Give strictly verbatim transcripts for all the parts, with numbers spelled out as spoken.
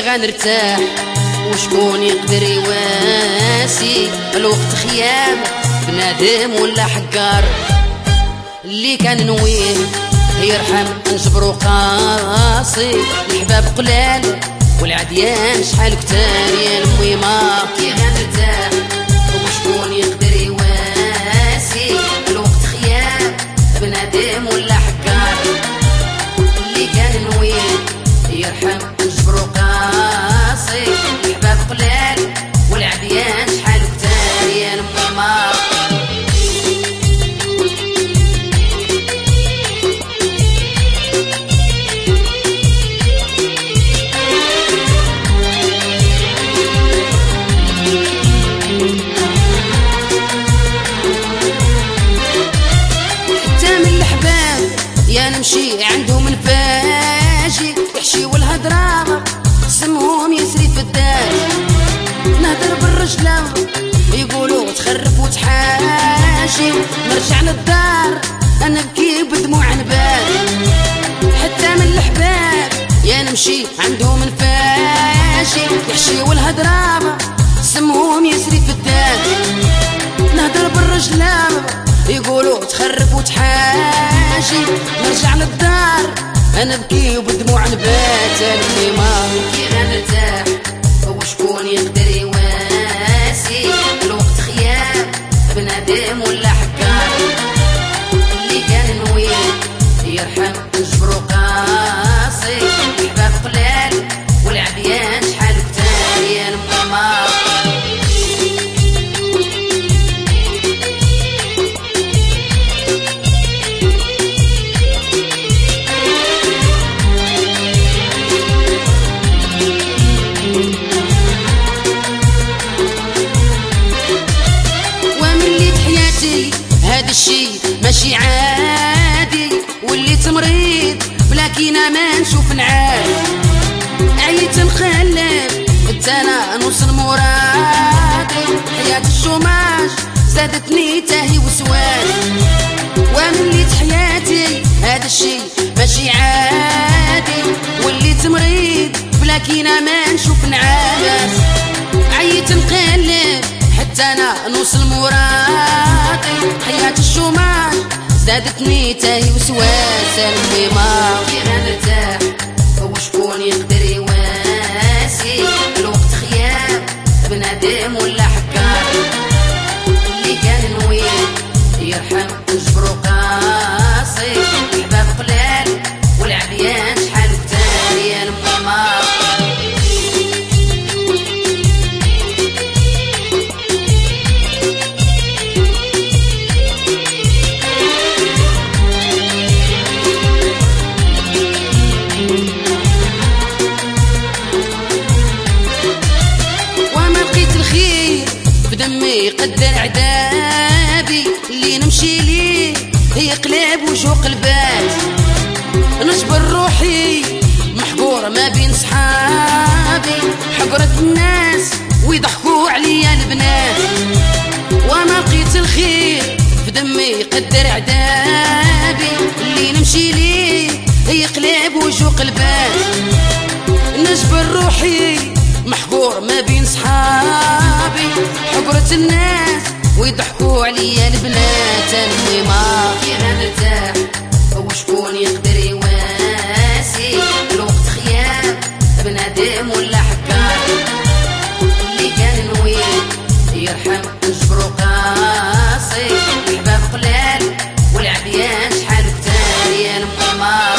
غنرتاح، وشكون يقدر يواسي الوقت خيام بنادم ولا حقار. اللي كان نويه يرحم نجبرو قاصي، الحباب قلال والعديان شحال كتار. يا الميمة كي غنرتاح، وشكون يقدر يواسي الوقت خيام بنادم ولا حقار. اللي كان نويه يرحم نجبرو قاصي، الحباب قلال والعديان شحال كتار. يا الميمة يا نمشي عندهم نفاجي، يحشي والهضرة سمهم يسري في الداج. نهدر بالرجلة يقولوا تخرف وتحاشي، نرجع للدار انا نبكي بدموع نبات. حتى من الحباب يا نمشي عندهم نفاجي، يحشي والهضرة سمهم يسري في الداج. نهدر بالرجلة يقولوا تخرف وتحاشي، نرجع للدار انا نبكي وبدموع نبات. الميمة كي غنرتاح، وشكون يقدر يواسي الوقت خيام بنادم ولا حكار. اللي كان نويه يرحم نجبرو قاصي، الحباب قلال والعديان شحال كتار. يا الميمة هذا الشي ماشي عادي، واللي تمريض بلا كينا ما نشوف نعاد. عييت نخلف انا نوصل مرادي، حياة الشوماج زادتني تاهي وسواد. ومليت حياتي هذا الشي ماشي عادي، واللي تمريض بلا كينا ما نشوف نعاد. عييت نقلب حتى انا نوصل مرادي، حياة الشوماج زادتني تاهي وسواس. الميمة كي غنرتاح، وشكون يقدر يواسي الوقت خيام بنادم ولا حكار. اللي كان نويه يرحم نجبرو قاصي، الحباب قلال والعديان شحال كتار. يا الميمة بدمي قدر عذابي، اللي نمشي ليه يقلب وجوه قلبات. نجبر روحي محقورة ما بين صحابي، حقرة الناس ويضحكوا عليا البنات. وما لقيت الخير بدمي قدر عذابي، اللي نمشي ليه يقلب وجوه قلبات. نجبر روحي محقور ما بين صحابي، حقرة الناس ويضحكوا عليا البنات. الميمة كي غنرتاح، وشكون يقدر يواسي الوقت خيام بنادم ولا حكار. اللي كان نويه يرحم نجبرو قاصي، الحباب قلال والعديان شحال كتار. يا الميمة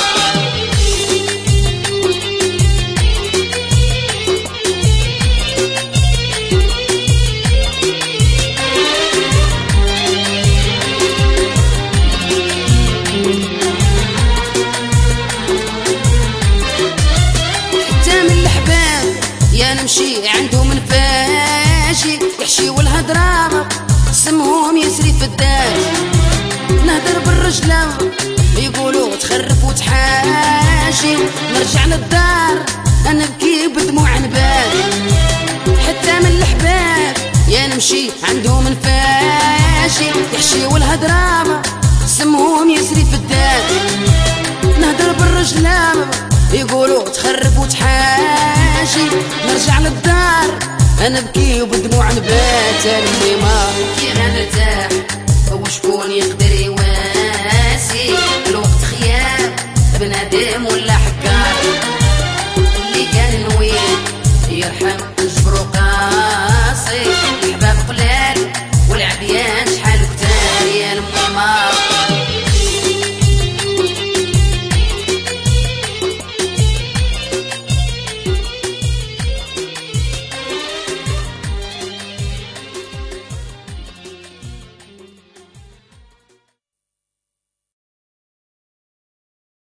نمشي عندهم نفاجي، يحشي والهضرة سمهم يسري في الداج. نهدر بالرجلة يقولوا تخرف وتحاشي، نرجع للدار انا نبكي بدموع نبات. حتى من الحباب يا نمشي عندهم نفاجي، يحشي والهضرة سمهم يسري في الداج. نهدر بالرجلة يقولوا تخرب وتحاشي. نرجع للدار نبكي وبدموع نبات الميمة كي غنرتاح وشكون يقدر يواسي الوقت خياب بنادم ولا حكار اللي كان نويل يرحم جبرو قار